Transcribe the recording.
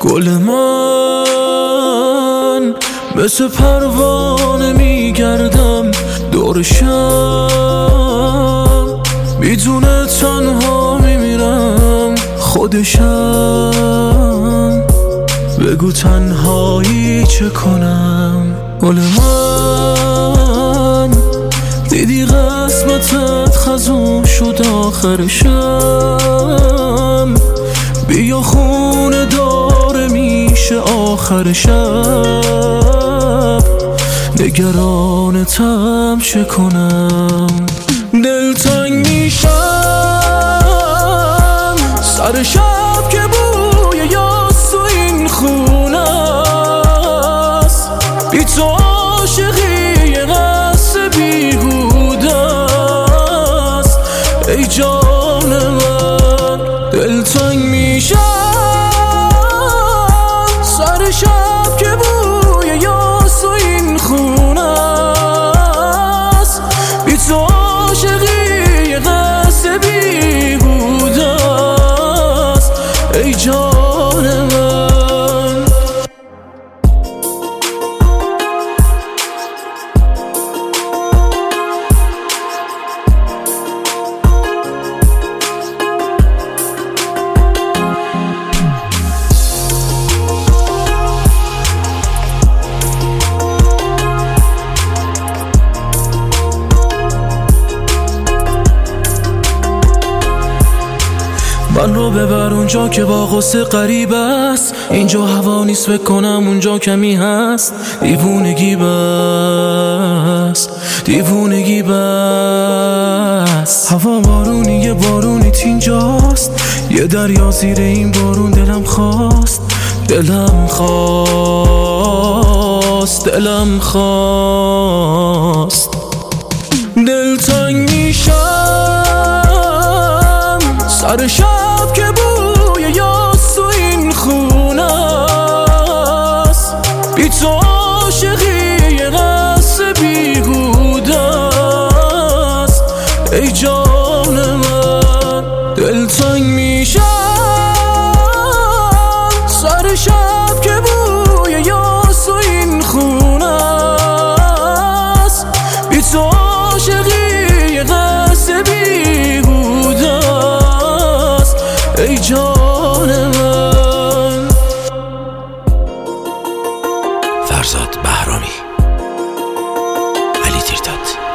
گل من مثل پروانه میگردم دورشم، میدونه تنها میمیرم خودشم. بگو تنهایی چه کنم؟ گل من دیدی قسمتت خزون شد آخرشم، بیا خونه داره میشه آخر شب، نگرانتم چه کنم؟ دلتنگ میشم سر شب که بوی یاس و این خونه است، بی تو عاشقی یه قصه بیهوده است. ای جان من دلتنگ میشم سر شب که بوی یاس و این خونه است، بی تو عاشقی یه قصه بیهوده است. ای جان من من رو ببر اونجا که با غصه غریب است، اینجا هوا نیست فکر کنم اونجا کمی هست. دیوونگی بس، دیوونگی بس. هوا بارونی یه بارونی اینجاست، یه دریا زیر این بارون دلم خواست، دلم خواست، دلم خواست. دلتنگ میشم سر شب که بوی یاس و این خونه است، بی تو عاشقی یه قصه بیهوده است. ای جان من دلتنگ میشم سر شب که بوی یاس و این خونه است، بی تو عاشقی یه قصه بیهوده است. ای جان من. فرزاد بهرامی، علی تیرتات.